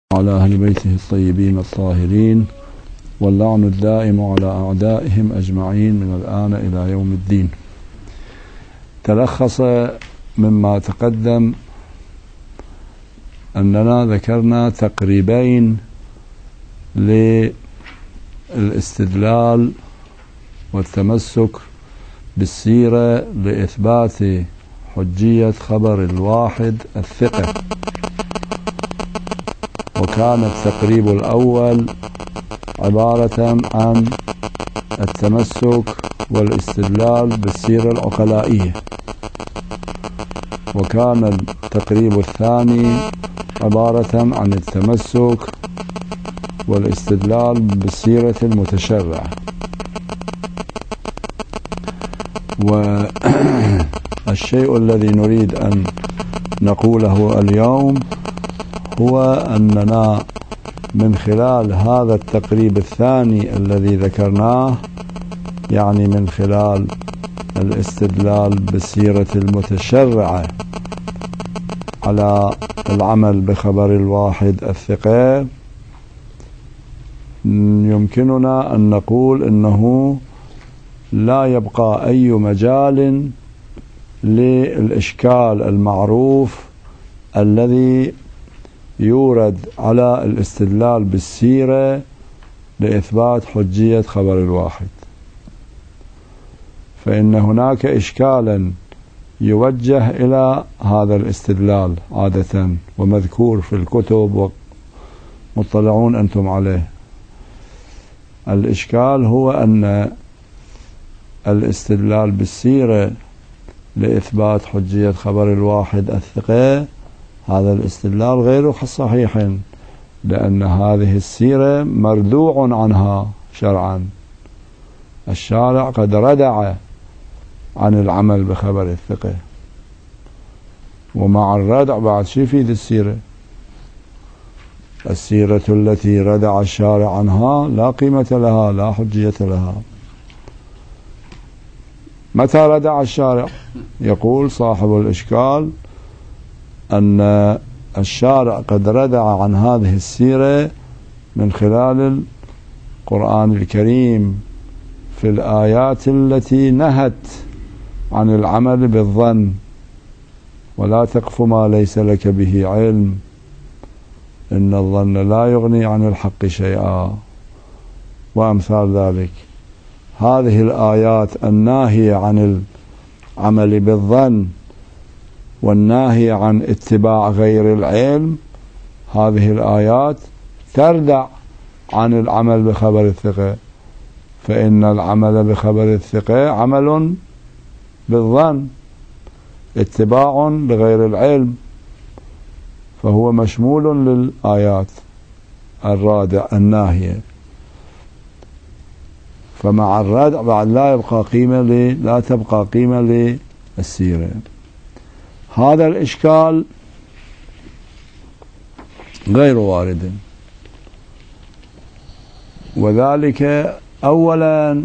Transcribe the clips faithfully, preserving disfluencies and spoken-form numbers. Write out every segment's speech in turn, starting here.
على أهل بيته الطيبين الطاهرين، واللعن الدائم على أعدائهم أجمعين من الآن إلى يوم الدين. تلخص مما تقدم أننا ذكرنا تقريبين للاستدلال والتمسك بالسيرة لإثبات حجية خبر الواحد الثقة. وكان التقريب الأول عبارة عن التمسك والاستدلال بالسيرة العقلائية، وكان التقريب الثاني عبارة عن التمسك والاستدلال بالسيرة المتشرعة. والشيء الذي نريد أن نقوله اليوم هو أننا من خلال هذا التقريب الثاني الذي ذكرناه، يعني من خلال الاستدلال بالسيرة المتشرعة على العمل بخبر الواحد الثقة، يمكننا أن نقول إنه لا يبقى أي مجال للإشكال المعروف الذي يورد على الاستدلال بالسيرة لإثبات حجية خبر الواحد. فإن هناك إشكالا يوجه إلى هذا الاستدلال عادة ومذكور في الكتب ومطلعون أنتم عليه. الإشكال هو أن الاستدلال بالسيرة لإثبات حجية خبر الواحد الثقة هذا الاستدلال غير صحيح، لأن هذه السيرة مردوع عنها شرعا. الشارع قد ردع عن العمل بخبر الثقة، ومع الردع بعد شي يفيد السيرة؟ السيرة التي ردع الشارع عنها لا قيمة لها، لا حجية لها. متى ردع الشارع؟ يقول صاحب الإشكال أن الشارع قد ردع عن هذه السيرة من خلال القرآن الكريم في الآيات التي نهت عن العمل بالظن، ولا تقف ما ليس لك به علم إن الظن لا يغني عن الحق شيئا، وأمثال ذلك. هذه الآيات الناهية عن العمل بالظن والناهي عن اتباع غير العلم، هذه الآيات تردع عن العمل بخبر الثقة، فإن العمل بخبر الثقة عمل بالظن، اتباع لغير العلم، فهو مشمول للآيات الرادع الناهية. فمع الردع بعد لا يبقى قيمة لي لا تبقى قيمة للسيرة. هذا الإشكال غير وارد، وذلك أولا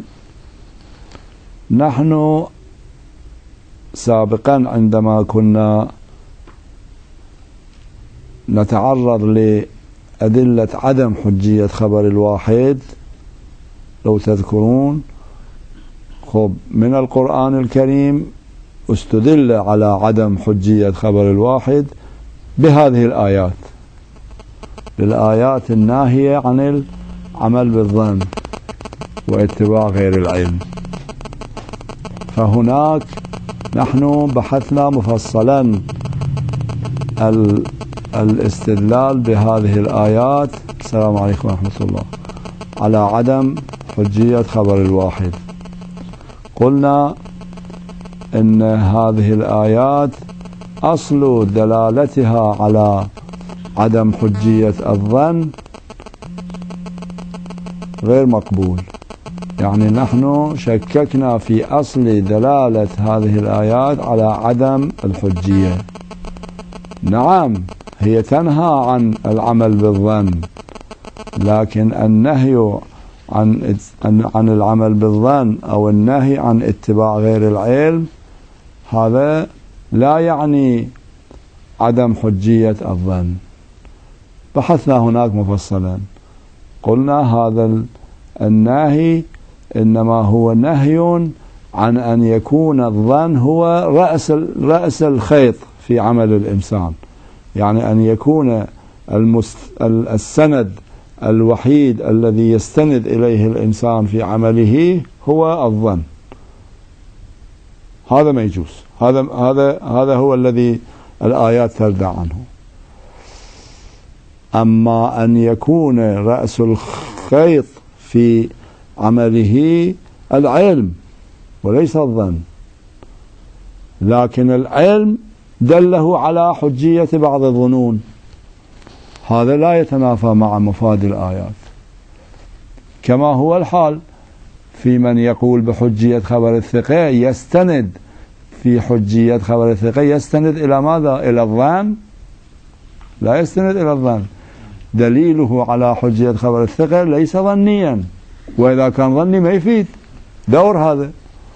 نحن سابقا عندما كنا نتعرض لأدلة عدم حجية خبر الواحد، لو تذكرون، خب من القرآن الكريم استدل على عدم حجية خبر الواحد بهذه الآيات، بالآيات الناهية عن العمل بالظن واتباع غير العلم. فهناك نحن بحثنا مفصلا الاستدلال بهذه الآيات، السلام عليكم ورحمة الله، على عدم حجية خبر الواحد. قلنا إن هذه الآيات أصل دلالتها على عدم حجية الظن غير مقبول، يعني نحن شككنا في أصل دلالة هذه الآيات على عدم الحجية. نعم هي تنهى عن العمل بالظن، لكن النهي عن عن العمل بالظن أو النهي عن اتباع غير العلم هذا لا يعني عدم حجية الظن، بحثنا هناك مفصلا، قلنا هذا الناهي إنما هو نهي عن أن يكون الظن هو رأس رأس الخيط في عمل الإنسان، يعني أن يكون السند الوحيد الذي يستند إليه الإنسان في عمله هو الظن. هذا ما يجوز، هذا هذا هذا هو الذي الآيات تردع عنه. أما أن يكون رأس الخيط في عمله العلم وليس الظن، لكن العلم دله على حجية بعض الظنون، هذا لا يتنافى مع مفاد الآيات، كما هو الحال في من يقول بحجية خبر الثقة يستند في حجية خبر الثقة يستند إلى ماذا؟ إلى الظن؟ لا يستند إلى الظن، دليله على حجية خبر الثقة ليس ظنيا، وإذا كان ظني ما يفيد دور هذا.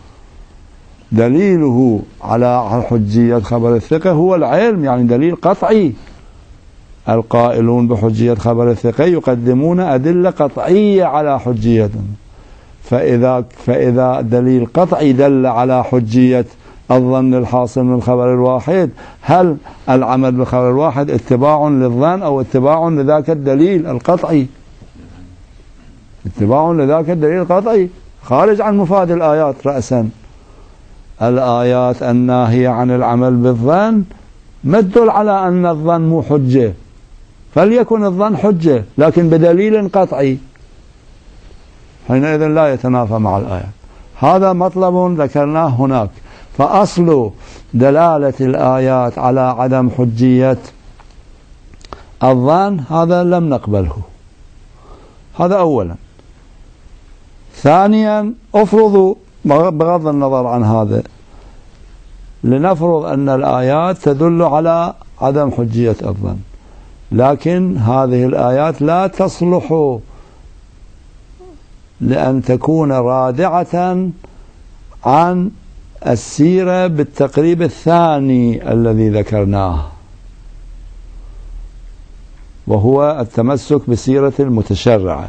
دليله على حجية خبر الثقة هو العلم، يعني دليل قطعي. القائلون بحجية خبر الثقة يقدمون أدلة قطعية على حجيته، فإذا فإذا دليل قطعي دل على حجية الظن الحاصل من الخبر الواحد، هل العمل بالخبر الواحد اتباع للظن أو اتباع لذاك الدليل القطعي؟ اتباع لذاك الدليل القطعي، خارج عن مفاد الآيات رأسا. الآيات الناهية عن العمل بالظن ما تدل على أن الظن مو حجة، فليكن الظن حجة لكن بدليل قطعي، حينئذ لا يتنافى مع الآيات. هذا مطلب ذكرناه هناك. فأصل دلالة الآيات على عدم حجية الظن هذا لم نقبله، هذا أولا. ثانيا، أفرض بغض النظر عن هذا، لنفرض أن الآيات تدل على عدم حجية الظن، لكن هذه الآيات لا تصلح لأن تكون رادعة عن السيرة بالتقريب الثاني الذي ذكرناه، وهو التمسك بسيرة المتشرعة.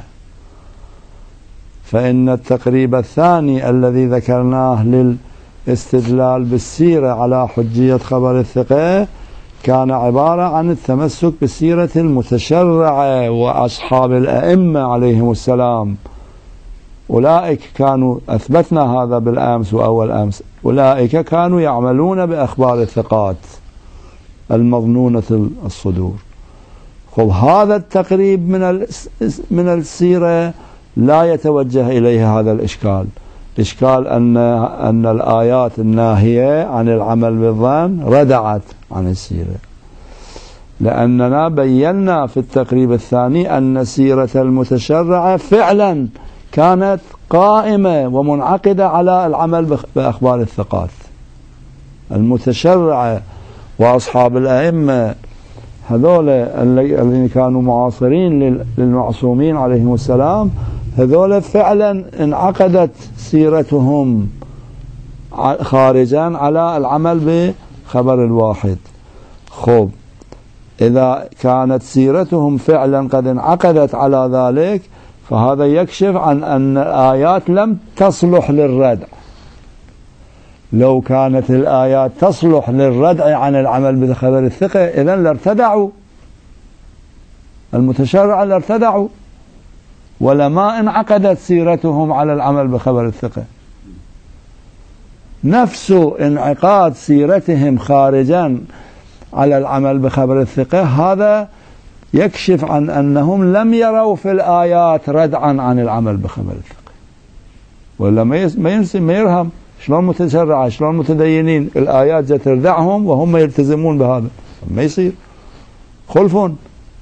فإن التقريب الثاني الذي ذكرناه للاستدلال بالسيرة على حجية خبر الثقة كان عبارة عن التمسك بسيرة المتشرعة وأصحاب الأئمة عليهم السلام. أولئك كانوا، أثبتنا هذا بالأمس وأول أمس، أولئك كانوا يعملون بأخبار الثقات المظنونة الصدور. خب هذا التقريب من من السيرة لا يتوجه إليه هذا الإشكال، إشكال أن أن الآيات الناهية عن العمل بالظن ردعت عن السيرة، لأننا بينا في التقريب الثاني أن سيرة المتشرعة فعلا كانت قائمة ومنعقدة على العمل بأخبار الثقات. المتشرعة وأصحاب الأئمة هذول الذين كانوا معاصرين للمعصومين عليهم السلام، هذول فعلا انعقدت سيرتهم خارجا على العمل بخبر الواحد. خب إذا كانت سيرتهم فعلا قد انعقدت على ذلك، فهذا يكشف عن أن الآيات لم تصلح للردع. لو كانت الآيات تصلح للردع عن العمل بخبر الثقة إذن لارتدعوا المتشرع، لارتدعوا ولما انعقدت سيرتهم على العمل بخبر الثقة. نفس انعقاد سيرتهم خارجا على العمل بخبر الثقة هذا يكشف عن أنهم لم يروا في الآيات ردعا عن العمل بخبر الثقة، ولا ما ينسي ما يرهم. شلون متشرعة، شلون متدينين، الآيات جت تردعهم وهم يلتزمون بهذا، ما يصير، خلفون.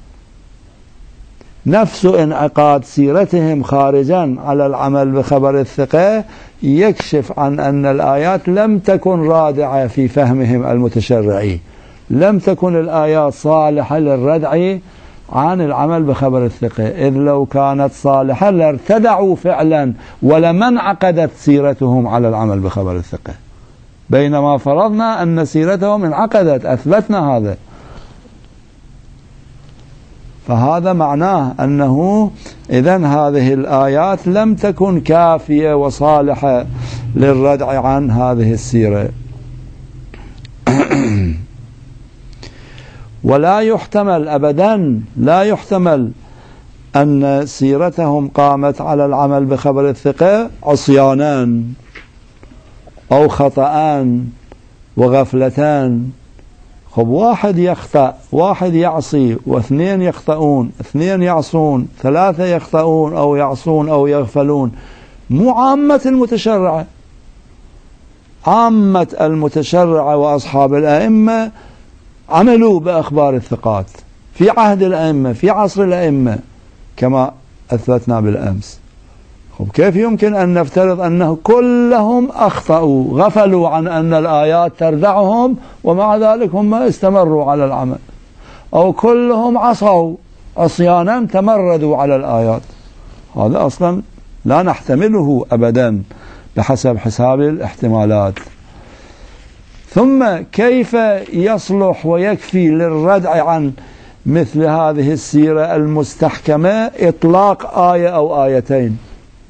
نفس انعقاد سيرتهم خارجا على العمل بخبر الثقة يكشف عن أن الآيات لم تكن رادعة في فهمهم المتشرعي، لم تكن الآيات صالحة للردع عن العمل بخبر الثقة، إذ لو كانت صالحة لارتدعوا فعلا ولما انعقدت سيرتهم على العمل بخبر الثقة، بينما فرضنا أن سيرتهم انعقدت، أثبتنا هذا. فهذا معناه أنه إذن هذه الآيات لم تكن كافية وصالحة للردع عن هذه السيرة. ولا يحتمل أبدا، لا يحتمل أن سيرتهم قامت على العمل بخبر الثقة عصيانان أو خطأان وغفلتان. خب واحد يخطأ، واحد يعصي، واثنين يخطئون، اثنين يعصون، ثلاثة يخطئون أو يعصون أو يغفلون، مو عامة المتشرعة. عامة المتشرعة وأصحاب الأئمة عملوا بأخبار الثقات في عهد الأئمة، في عصر الأئمة، كما أثبتنا بالأمس. خب كيف يمكن أن نفترض أنه كلهم أخطأوا غفلوا عن أن الآيات تردعهم ومع ذلك هم استمروا على العمل، أو كلهم عصوا عصيانا تمردوا على الآيات؟ هذا أصلا لا نحتمله أبدا بحسب حساب الاحتمالات. ثم كيف يصلح ويكفي للردع عن مثل هذه السيرة المستحكمة إطلاق آية أو آيتين؟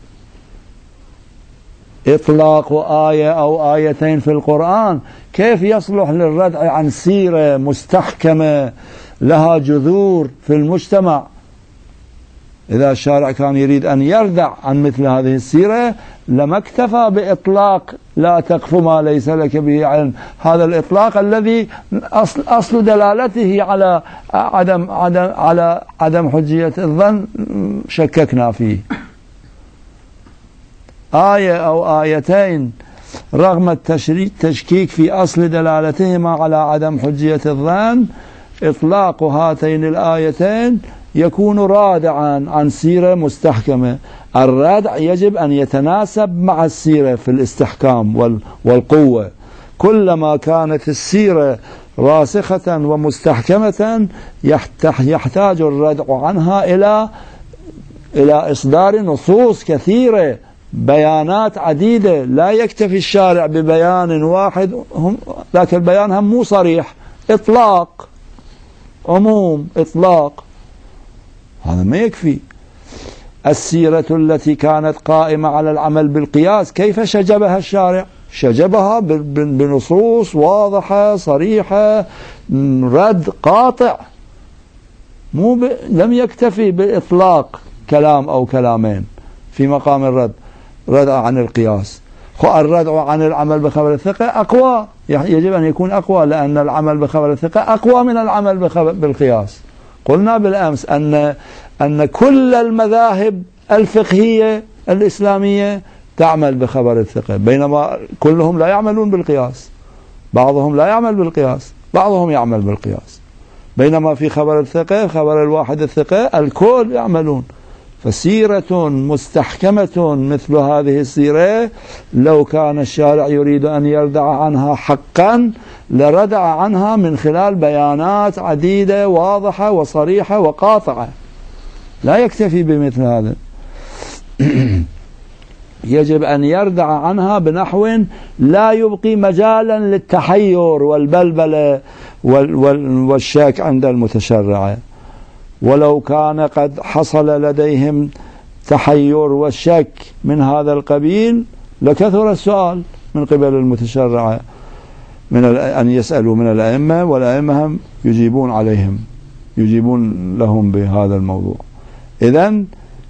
إطلاق آية أو آيتين في القرآن كيف يصلح للردع عن سيرة مستحكمة لها جذور في المجتمع؟ إذا الشارع كان يريد أن يردع عن مثل هذه السيرة لما اكتفى بإطلاق لا تقف ما ليس لك به علم. هذا الإطلاق الذي أصل, أصل دلالته على عدم, عدم, على عدم حجية الظن شككنا فيه. آية أو آيتين رغم التشكيك في أصل دلالتهما على عدم حجية الظن، إطلاق هاتين الآيتين يكون رادعا عن سيرة مستحكمة. الردع يجب أن يتناسب مع السيرة في الاستحكام والقوة. كلما كانت السيرة راسخة ومستحكمة يحتاج الردع عنها إلى إلى إصدار نصوص كثيرة، بيانات عديدة. لا يكتفي الشارع ببيان واحد، هم ذاك البيان هم مو صريح، إطلاق، عموم، إطلاق، هذا ما يكفي. السيرة التي كانت قائمة على العمل بالقياس كيف شجبها الشارع؟ شجبها بنصوص واضحة صريحة، رد قاطع، مو ب... لم يكتفي بإطلاق كلام أو كلامين في مقام الرد، ردع عن القياس. الردع عن العمل بخبر الثقة أقوى، يجب أن يكون أقوى، لأن العمل بخبر الثقة أقوى من العمل بالقياس. قلنا بالأمس أن أن كل المذاهب الفقهية الإسلامية تعمل بخبر الثقة، بينما كلهم لا يعملون بالقياس. بعضهم لا يعمل بالقياس، بعضهم يعمل بالقياس، بينما في خبر الثقة، خبر الواحد الثقة، الكل يعملون. فسيرة مستحكمة مثل هذه السيرة لو كان الشارع يريد أن يردع عنها حقا لردع عنها من خلال بيانات عديدة واضحة وصريحة وقاطعة، لا يكتفي بمثل هذا. يجب أن يردع عنها بنحو لا يبقي مجالا للتحير والبلبلة والشك عند المتشرع. ولو كان قد حصل لديهم تحير والشك من هذا القبيل لكثر السؤال من قبل المتشرع، من أن يسألوا من الأئمة، والأئمة هم يجيبون عليهم، يجيبون لهم بهذا الموضوع. إذن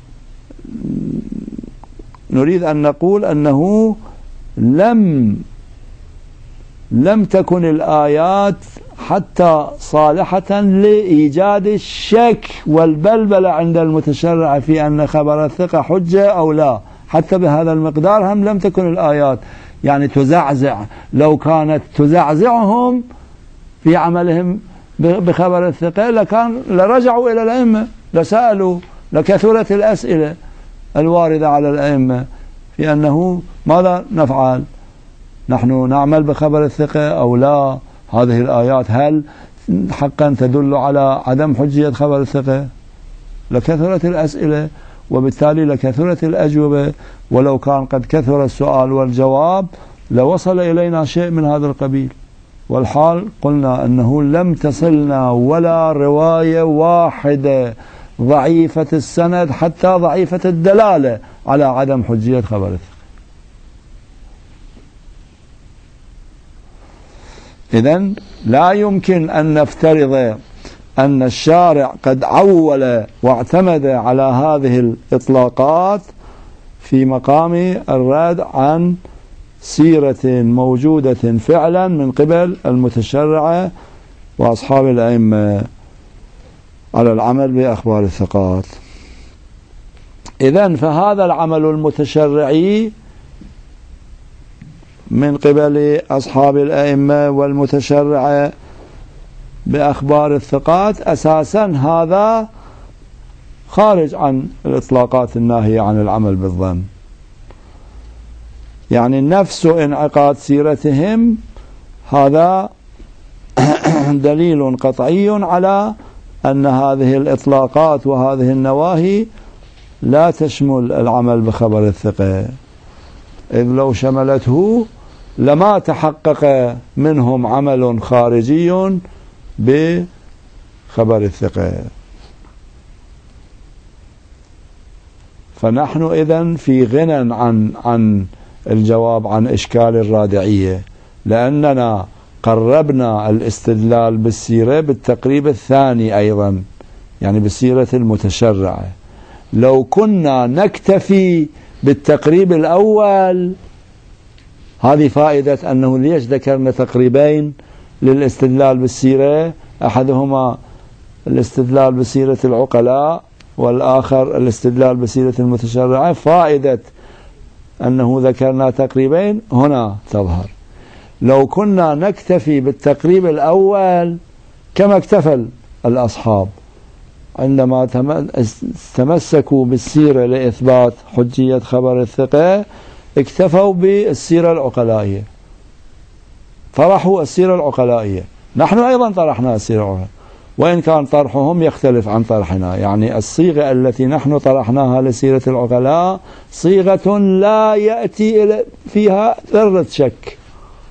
نريد أن نقول أنه لم لم تكن الآيات حتى صالحة لإيجاد الشك والبلبلة عند المتشرع في أن خبر الثقة حجة أو لا. حتى بهذا المقدار هم لم تكن الآيات يعني تزعزع. لو كانت تزعزعهم في عملهم بخبر الثقة لكان لرجعوا إلى الأئمة، لسألوا، لكثرت الأسئلة الواردة على الأئمة في أنه ماذا نفعل، نحن نعمل بخبر الثقة أو لا، هذه الآيات هل حقا تدل على عدم حجية خبر الثقة؟ لكثرت الأسئلة وبالتالي لكثرت الأجوبة. ولو كان قد كثر السؤال والجواب لوصل إلينا شيء من هذا القبيل. والحال قلنا أنه لم تصلنا ولا رواية واحدة ضعيفة السند حتى ضعيفة الدلالة على عدم حجية خبر الثقة. إذن لا يمكن أن نفترض أن الشارع قد عول واعتمد على هذه الإطلاقات في مقام الرد عن سيرة موجودة فعلا من قبل المتشرع وأصحاب الأئمة على العمل بأخبار الثقات. إذن فهذا العمل المتشرعي من قبل أصحاب الأئمة والمتشرع بأخبار الثقات أساسا هذا خارج عن الإطلاقات الناهية عن العمل بالظن، يعني نفس انعقاد سيرتهم هذا دليل قطعي على أن هذه الإطلاقات وهذه النواهي لا تشمل العمل بخبر الثقة، إذ لو شملته لما تحقق منهم عمل خارجي بخبر الثقة. فنحن إذن في غنى عن عن الجواب عن إشكال الرادعية، لأننا قربنا الاستدلال بالسيرة بالتقريب الثاني أيضا، يعني بالسيرة المتشرعة. لو كنا نكتفي بالتقريب الأول، هذه فائدة أنه ليش ذكرنا تقريبين للاستدلال بالسيرة، أحدهما الاستدلال بسيرة العقلاء والآخر الاستدلال بسيرة المتشرعة. فائدة أنه ذكرنا تقريبين هنا تظهر. لو كنا نكتفي بالتقريب الأول كما اكتفى الأصحاب عندما تمسكوا بالسيرة لإثبات حجية خبر الثقة، اكتفوا بالسيرة العقلائية، طرحوا السيرة العقلائية. نحن أيضا طرحنا السيرة العقلائية، وإن كان طرحهم يختلف عن طرحنا، يعني الصيغة التي نحن طرحناها لسيرة العقلاء صيغة لا يأتي فيها ذرة شك.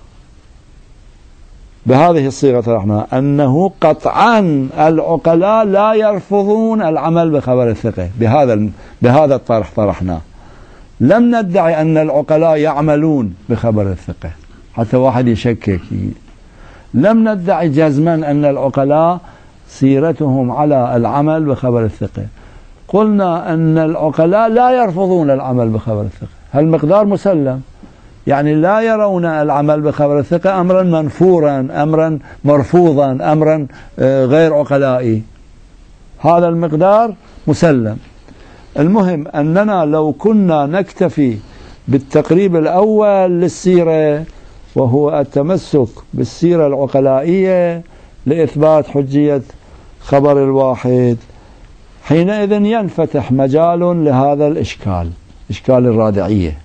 بهذه الصيغة طرحنا أنه قطعا العقلاء لا يرفضون العمل بخبر الثقة، بهذا بهذا الطرح طرحناه. لم ندعي أن العقلاء يعملون بخبر الثقة حتى واحد يشكك. لم ندعي جزما أن العقلاء سيرتهم على العمل بخبر الثقة. قلنا أن العقلاء لا يرفضون العمل بخبر الثقة، هالمقدار مسلم، يعني لا يرون العمل بخبر الثقة أمرا منفورا، أمرا مرفوضا، أمرا غير عقلائي، هذا المقدار مسلم. المهم أننا لو كنا نكتفي بالتقريب الأول للسيرة وهو التمسك بالسيرة العقلائية لإثبات حجية خبر الواحد، حينئذ ينفتح مجال لهذا الإشكال، إشكال الرادعية،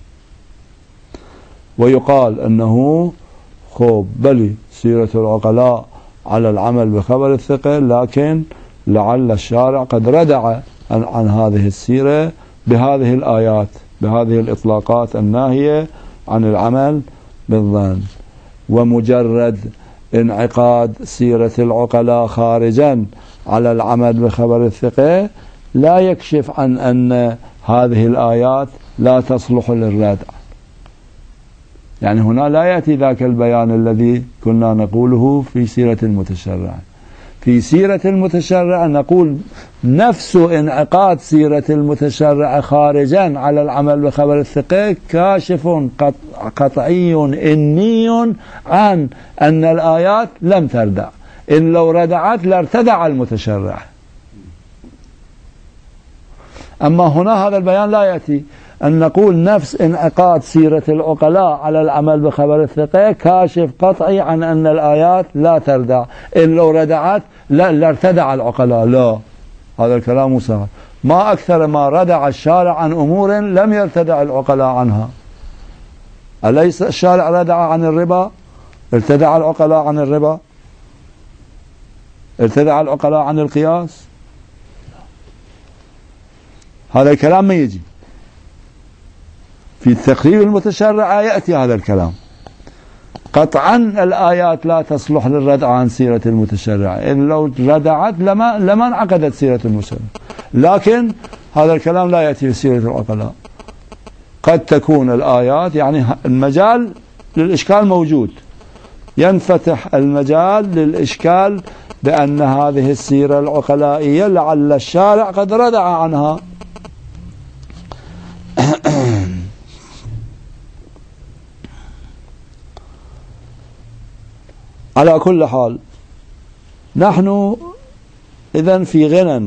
ويقال أنه خب بلي سيرة العقلاء على العمل بخبر الثقة، لكن لعل الشارع قد ردع عن, عن هذه السيرة بهذه الآيات، بهذه الإطلاقات الناهية عن العمل بالظن. ومجرد انعقاد سيرة العقلاء خارجا على العمل بخبر الثقة لا يكشف عن أن هذه الآيات لا تصلح للردع. يعني هنا لا يأتي ذاك البيان الذي كنا نقوله في سيرة المتشرع. في سيرة المتشرع نقول نفس انعقاد سيرة المتشرع خارجا على العمل بخبر الثقة كاشف قطعي إني عن أن الآيات لم تردع، إن لو ردعت لارتدع المتشرع. أما هنا هذا البيان لا يأتي، أن نقول نفس انعقاد سيرة العقلاء على العمل بخبر الثقة كاشف قطعي عن أن الآيات لا تردع، إن لو ردعت لا لارتدع العقلاء. لا، هذا الكلام مسهل. ما أكثر ما ردع الشارع عن أمور لم يرتدع العقلاء عنها. أليس الشارع ردع عن الربا؟ ارتدع العقلاء عن الربا؟ ارتدع العقلاء عن القياس؟ هذا الكلام ما يجي في التقريب المتشرع، يأتي هذا الكلام. قطعا الآيات لا تصلح للردع عن سيرة المتشرع، إن لو ردعت لما لما انعقدت سيرة المتشرع. لكن هذا الكلام لا يأتي في سيرة العقلاء. قد تكون الآيات، يعني المجال للإشكال موجود، ينفتح المجال للإشكال بأن هذه السيرة العقلائية لعل الشارع قد ردع عنها. على كل حال نحن إذن في غنى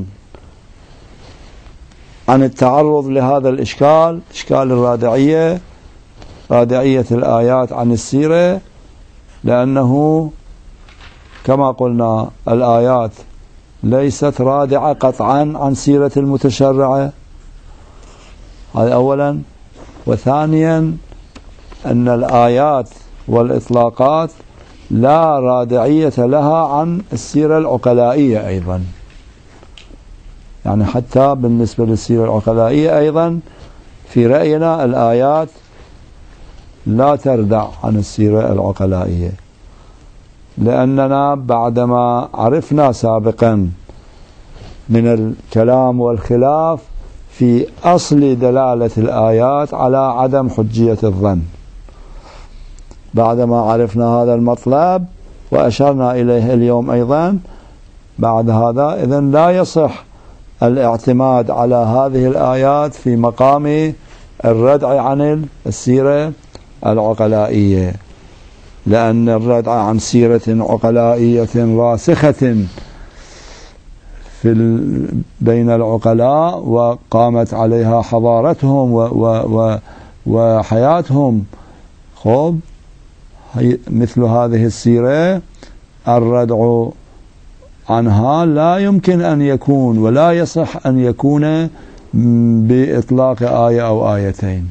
عن التعرض لهذا الإشكال، إشكال الرادعية، رادعية الآيات عن السيرة، لأنه كما قلنا الآيات ليست رادعة قطعا عن سيرة المتشرعة، هذا أولا. وثانيا أن الآيات والإطلاقات لا رادعية لها عن السيرة العقلائية أيضا، يعني حتى بالنسبة للسيرة العقلائية أيضا في رأينا الآيات لا تردع عن السيرة العقلائية، لأننا بعدما عرفنا سابقا من الكلام والخلاف في أصل دلالة الآيات على عدم حجية الظن، بعدما عرفنا هذا المطلب وأشرنا إليه اليوم أيضا، بعد هذا إذن لا يصح الاعتماد على هذه الآيات في مقام الردع عن السيرة العقلائية، لأن الردع عن سيرة عقلائية راسخة في بين العقلاء وقامت عليها حضارتهم و و وحياتهم، خب مثل هذه السيرة الردع عنها لا يمكن أن يكون ولا يصح أن يكون بإطلاق آية أو آيتين.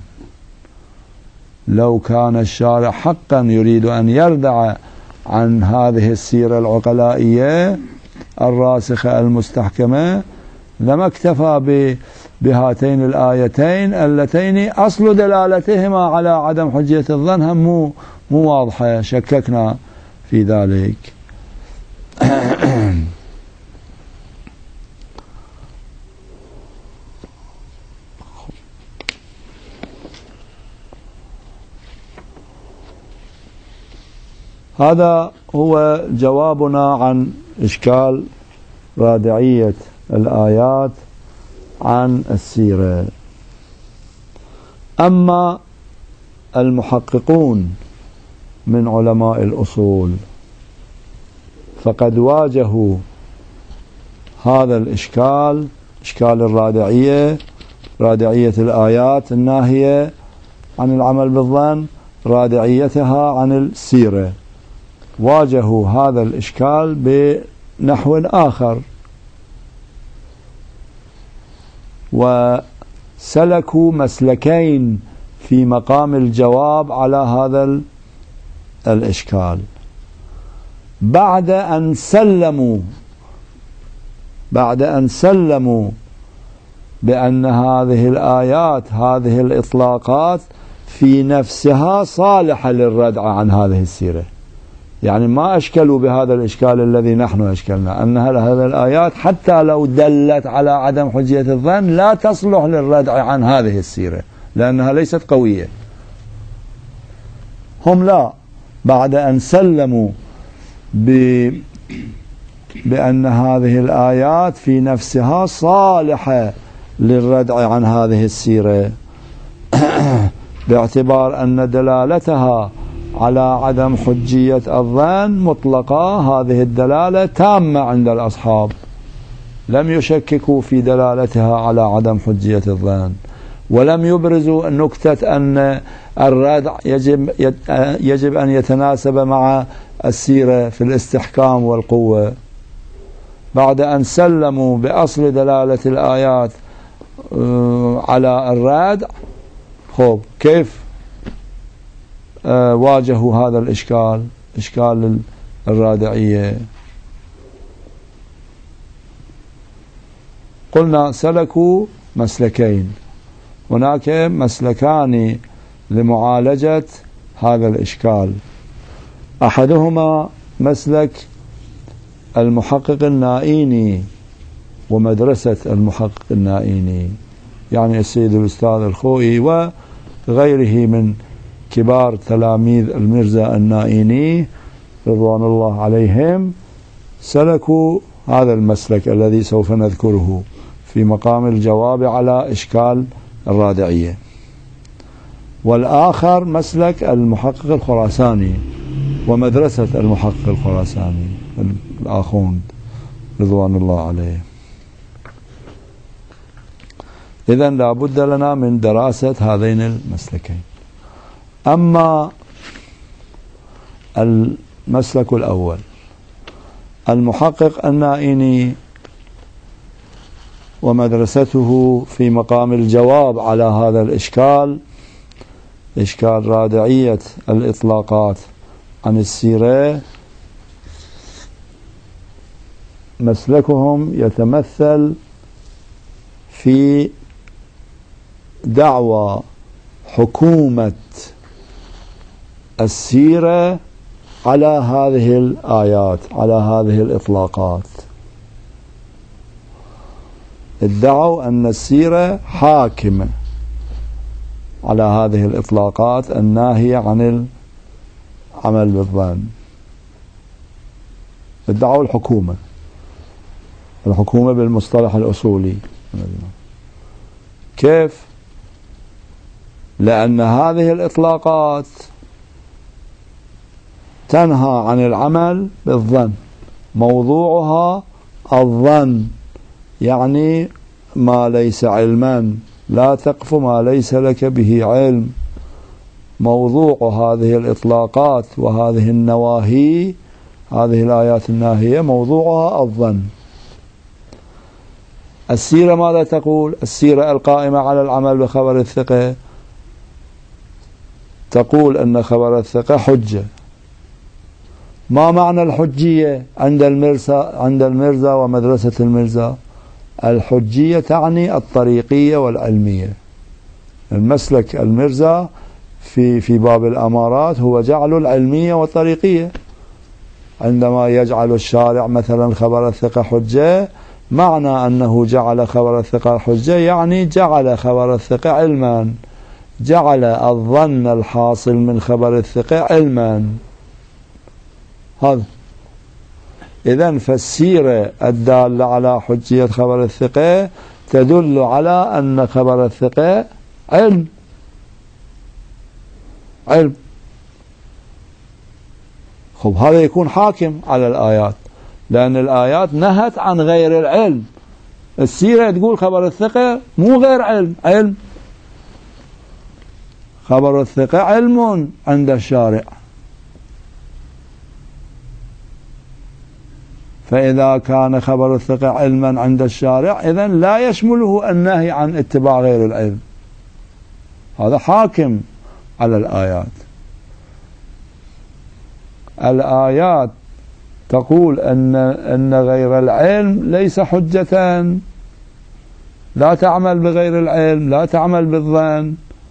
لو كان الشارع حقا يريد أن يردع عن هذه السيرة العقلائية الراسخة المستحكمة لما اكتفى بهاتين الآيتين اللتين أصل دلالتهما على عدم حجية الظن هم مو مو واضحة، شككنا في ذلك. هذا هو جوابنا عن إشكال رادعية الآيات عن السيرة. أما المحققون من علماء الأصول فقد واجهوا هذا الإشكال، إشكال الرادعية، رادعية الآيات الناهية عن العمل بالظن، رادعيتها عن السيرة، واجهوا هذا الإشكال بنحو آخر، وسلكوا مسلكين في مقام الجواب على هذا الإشكال. بعد أن سلموا بعد أن سلموا بأن هذه الآيات، هذه الإطلاقات في نفسها صالحة للردع عن هذه السيرة، يعني ما أشكلوا بهذا الإشكال الذي نحن أشكلنا، أن هذه الآيات حتى لو دلت على عدم حجية الظن لا تصلح للردع عن هذه السيرة لأنها ليست قوية. هم لا، بعد أن سلموا بأن هذه الآيات في نفسها صالحة للردع عن هذه السيرة باعتبار أن دلالتها على عدم حجية الظن مطلقة، هذه الدلالة تامة عند الأصحاب، لم يشككوا في دلالتها على عدم حجية الظن، ولم يبرزوا نكتة أن الردع يجب, يجب أن يتناسب مع السيرة في الاستحكام والقوة. بعد أن سلموا بأصل دلالة الآيات على الردع، خب كيف واجهوا هذا الإشكال، إشكال الرادعية؟ قلنا سلكوا مسلكين، هناك مسلكان لمعالجة هذا الإشكال. أحدهما مسلك المحقق النائيني ومدرسة المحقق النائيني، يعني السيد الأستاذ الخوئي وغيره من كبار تلاميذ المرزا النائيني رضوان الله عليهم، سلكوا هذا المسلك الذي سوف نذكره في مقام الجواب على إشكال الرادعية. والآخر مسلك المحقق الخراساني ومدرسة المحقق الخراساني الآخوند رضوان الله عليه. إذن لا بد لنا من دراسة هذين المسلكين. أما المسلك الأول المحقق النائيني ومدرسته في مقام الجواب على هذا الإشكال، إشكال رادعية الإطلاقات عن السيرة، مسلكهم يتمثل في دعوى حكومة السيرة على هذه الآيات، على هذه الإطلاقات. ادعوا أن السيرة حاكمة على هذه الإطلاقات الناهية عن العمل بالظن. ادعوا الحكومة، الحكومة بالمصطلح الأصولي. كيف؟ لأن هذه الإطلاقات تنهى عن العمل بالظن، موضوعها الظن، يعني ما ليس علما، لا تقف ما ليس لك به علم. موضوع هذه الإطلاقات وهذه النواهي، هذه الآيات الناهية، موضوعها الظن. السيرة ماذا تقول؟ السيرة القائمة على العمل بخبر الثقة تقول أن خبر الثقة حجة. ما معنى الحجية عند المرزا عند المرزا ومدرسة المرزا؟ الحجية تعني الطريقية والعلمية. المسلك المرزا في في باب الأمارات هو جعل العلمية والطريقية. عندما يجعل الشارع مثلا خبر الثقة حجة، معنى أنه جعل خبر الثقة حجة يعني جعل خبر الثقة علما، جعل الظن الحاصل من خبر الثقة علما. هذا إذن فالسيرة الدالة على حجية خبر الثقة تدل على أن خبر الثقة علم علم خب هذا يكون حاكم على الآيات، لأن الآيات نهت عن غير العلم. السيرة تقول خبر الثقة مو غير علم، علم. خبر الثقة علم عند الشارع، فإذا كان خبر الثقة علما عند الشارع إذن لا يشمله النهي عن اتباع غير العلم. هذا حاكم على الآيات. الآيات تقول أن أن غير العلم ليس حجة، لا تعمل بغير العلم، لا تعمل بالظن.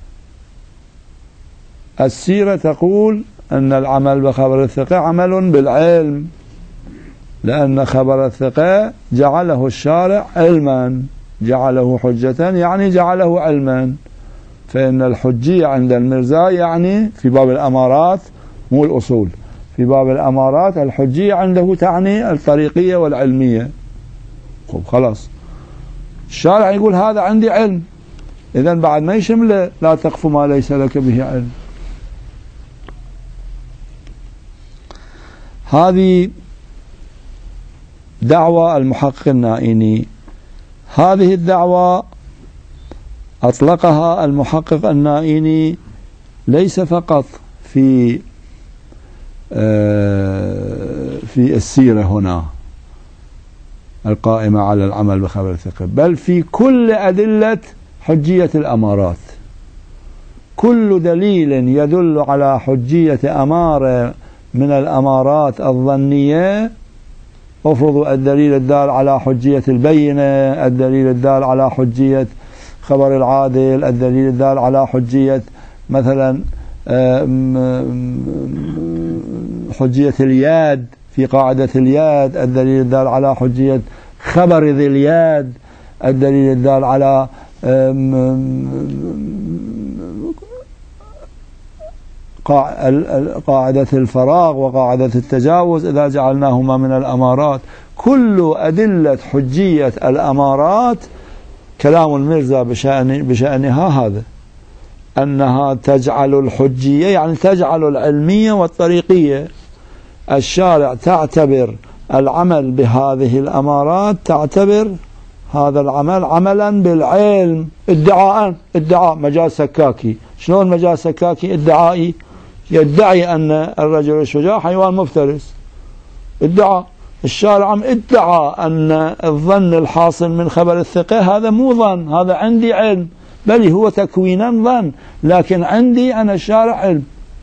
السيرة تقول أن العمل بخبر الثقة عمل بالعلم، لأن خبر الثقة جعله الشارع علما، جعله حجة يعني جعله علما. فإن الحجية عند المرزا يعني في باب الأمارات مو الأصول، في باب الأمارات الحجية عنده تعني الطريقية والعلمية. خب خلاص الشارع يقول هذا عندي علم، إذن بعد ما يشمل لا تقف ما ليس لك به علم. هذه دعوة المحقق النائيني. هذه الدعوة أطلقها المحقق النائيني ليس فقط في في السيرة هنا القائمة على العمل بخبر الثقة، بل في كل أدلة حجية الأمارات. كل دليل يدل على حجية أمارة من الأمارات الظنية، افرضوا الدليل الدال على حجية البينة، الدليل الدال على حجية خبر العادل، الدليل الدال على حجية مثلا حجية اليد في قاعدة اليد، الدليل الدال على حجية خبر ذي اليد، الدليل الدال على قاعدة الفراغ وقاعدة التجاوز إذا جعلناهما من الأمارات. كل أدلة حجية الأمارات كلام المرزا بشأن بشأنها هذا، أنها تجعل الحجية يعني تجعل العلمية والطريقية. الشارع تعتبر العمل بهذه الأمارات، تعتبر هذا العمل عملا بالعلم، ادعاء ادعاء مجاز سكاكي. شلون مجاز سكاكي؟ ادعائي، يدعي أن الرجل الشجاع حيوان مفترس، ادعى. الشارع ادعى أن الظن الحاصل من خبر الثقة هذا مو ظن، هذا عندي علم، بل هو تكوينا ظن، لكن عندي أنا الشارع علم.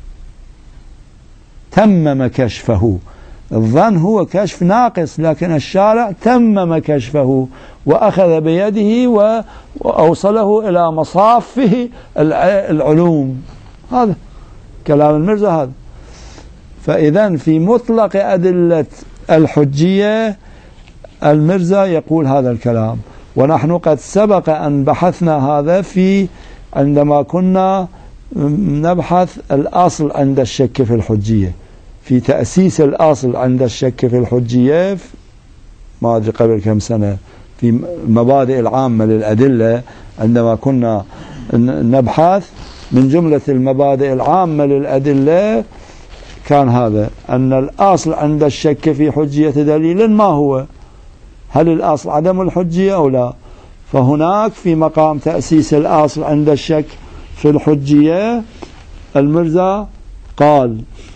تمم كشفه. الظن هو كشف ناقص، لكن الشارع تمم كشفه وأخذ بيده وأوصله إلى مصافه العلوم. هذا كلام المرزا هذا. فإذا في مطلق أدلة الحجية المرزا يقول هذا الكلام، ونحن قد سبق أن بحثنا هذا في عندما كنا نبحث الأصل عند الشك في الحجية، في تأسيس الأصل عند الشك في الحجية، ما أدري قبل كم سنة، في المبادئ العامة للأدلة. عندما كنا نبحث من جملة المبادئ العامة للأدلة كان هذا، أن الأصل عند الشك في حجية دليل ما هو؟ هل الأصل عدم الحجية أو لا؟ فهناك في مقام تأسيس الأصل عند الشك في الحجية المرزا قال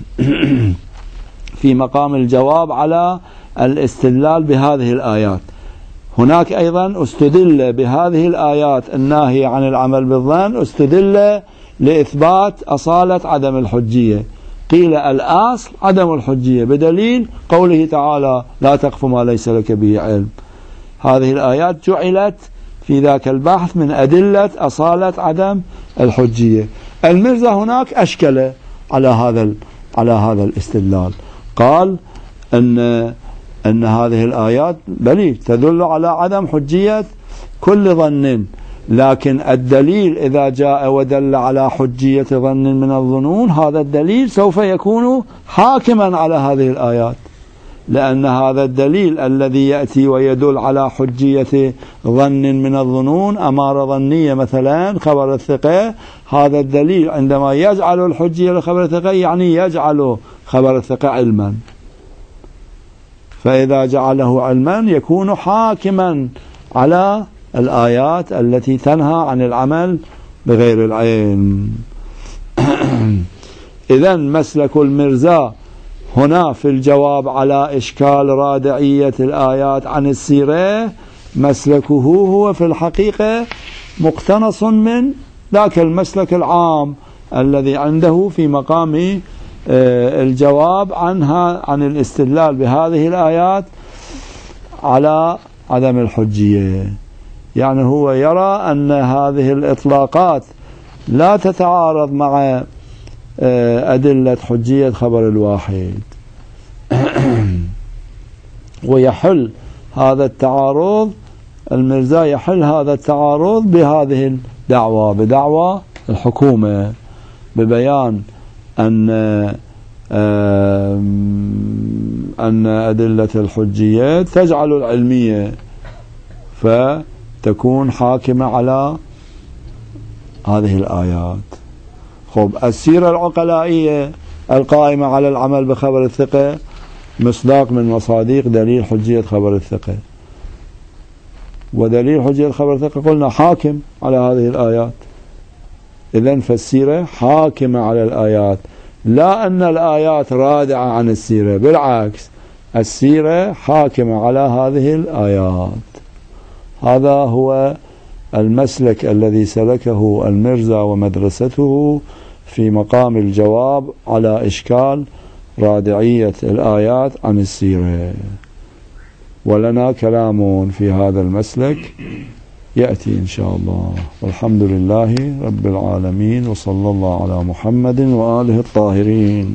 في مقام الجواب على الاستدلال بهذه الآيات، هناك أيضا استدل بهذه الآيات الناهية عن العمل بالظن، استدل لإثبات أصالة عدم الحجية. قيل الأصل عدم الحجية بدليل قوله تعالى لا تقف ما ليس لك به علم. هذه الآيات جعلت في ذاك البحث من أدلة أصالة عدم الحجية. المرزا هناك أشكل على هذا على هذا الاستدلال، قال أن أن هذه الآيات بلي تدل على عدم حجية كل ظن، لكن الدليل إذا جاء ودل على حجية ظن من الظنون، هذا الدليل سوف يكون حاكما على هذه الآيات، لأن هذا الدليل الذي يأتي ويدل على حجية ظن من الظنون، أمارة ظنية مثلا خبر الثقة، هذا الدليل عندما يجعل الحجية لخبر الثقة يعني يجعل خبر الثقة علما، فإذا جعله علما يكون حاكما على الآيات التي تنهى عن العمل بغير العلم. إذن مسلك المرزا هنا في الجواب على إشكال رادعية الآيات عن السيرة، مسلكه هو في الحقيقة مقتنص من ذاك المسلك العام الذي عنده في مقام الجواب عنها عن الاستدلال بهذه الآيات على عدم الحجية. يعني هو يرى أن هذه الإطلاقات لا تتعارض مع أدلة حجية خبر الواحد، ويحل هذا التعارض، المرزا يحل هذا التعارض بهذه الدعوة، بدعوة الحكومة، ببيان أن أن أدلة الحجية تجعل العلمية فتكون حاكمة على هذه الآيات. خب السيرة العقلائية القائمة على العمل بخبر الثقة مصداق من مصاديق دليل حجية خبر الثقة، ودليل حجية خبر الثقة قلنا حاكم على هذه الآيات. إذن فالسيرة حاكمة على الآيات، لا أن الآيات رادعة عن السيرة، بالعكس السيرة حاكمة على هذه الآيات. هذا هو المسلك الذي سلكه المرزا ومدرسته في مقام الجواب على إشكال رادعية الآيات عن السيرة. ولنا كلام في هذا المسلك يأتي إن شاء الله. والحمد لله رب العالمين، وصلى الله على محمد وآله الطاهرين.